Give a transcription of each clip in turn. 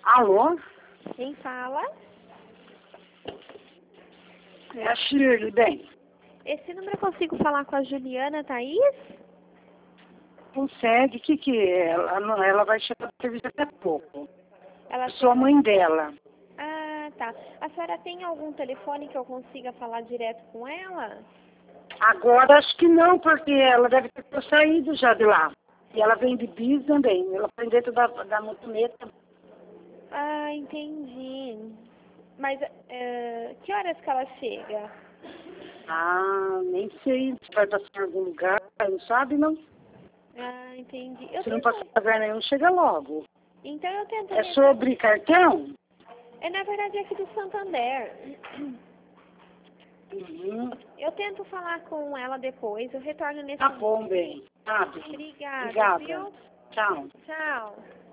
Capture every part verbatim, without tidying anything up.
Alô? Quem fala? É a Shirley, bem. Esse número eu consigo falar com a Juliana Thaís? Consegue, o que que é? Ela, não, ela vai chegar no serviço daqui a pouco. Ela Eu sou a mãe dela. Ah, tá. A senhora tem algum telefone que eu consiga falar direto com ela? Agora acho que não, porque ela deve ter saído já de lá. E ela vem de bis também. Ela foi dentro da, da motoneta. Ah, entendi. Mas eh, que horas que ela chega? Ah, nem sei se vai passar em algum lugar, não sabe, não? Ah, entendi. Eu Se não tento... passar em lugar nenhum, chega logo. Então eu tento... É sobre cartão? É, na verdade, é aqui do Santander. Uhum. Eu tento falar com ela depois, eu retorno nesse... Tá bom, bem. Tá bem. Obrigada, Obrigada. viu? Tchau. Tchau.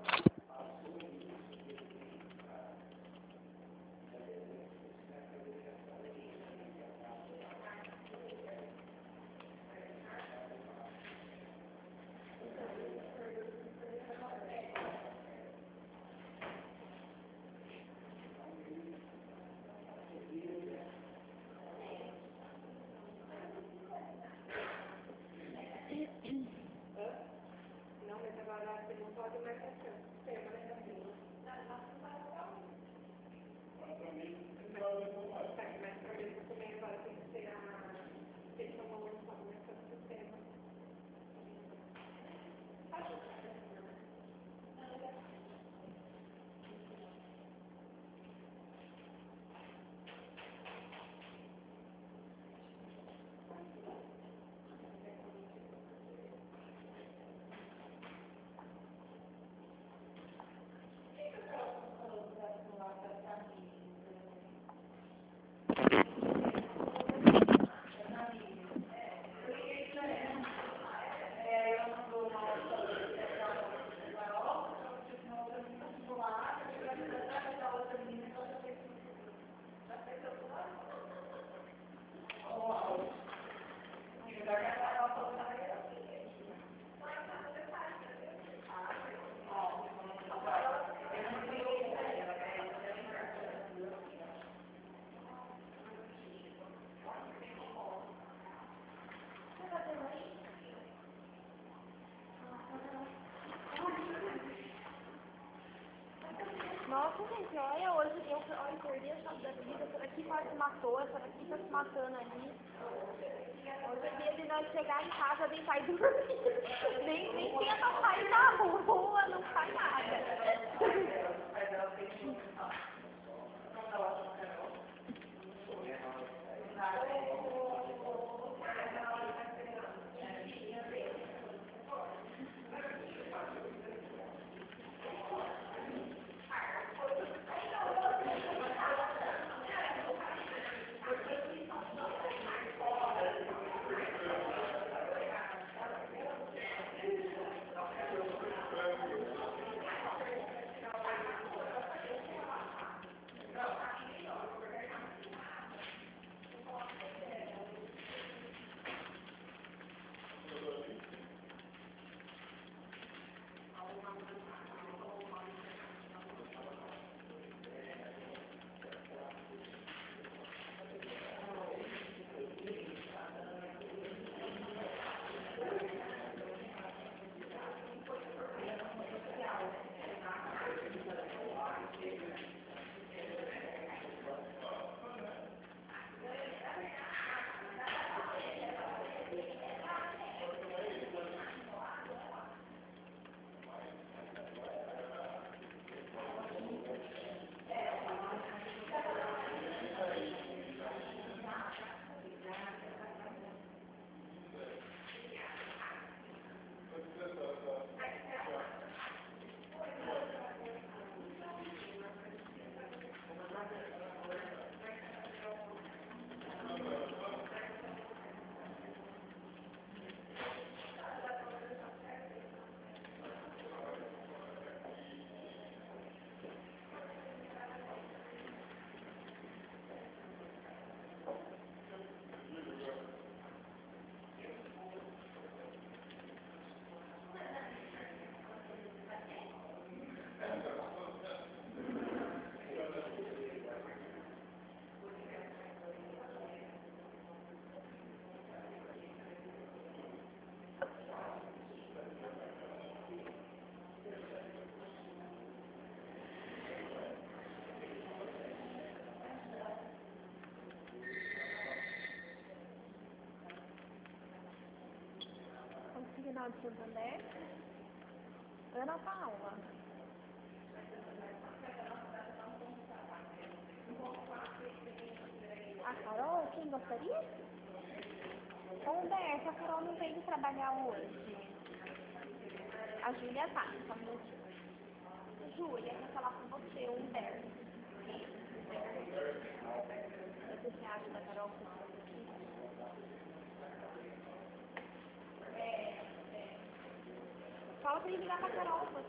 Nossa, gente, olha, hoje eu, olha, eu perdi a chave da vida, essa daqui quase se matou, essa daqui tá se matando ali. Hoje é dia de nós chegar em casa, deitar e dormir. Nem, nem tenta sair na rua, não faz nada. Regional de Santander. Ana Paula. A Carol, quem gostaria? Ô, Humberto, a Carol não veio trabalhar hoje. A Júlia tá, só um minutinho. Júlia, quer falar com você, o Humberto. O que você acha da Carol? É, é. Fala pra ele ligar pra Carol, você.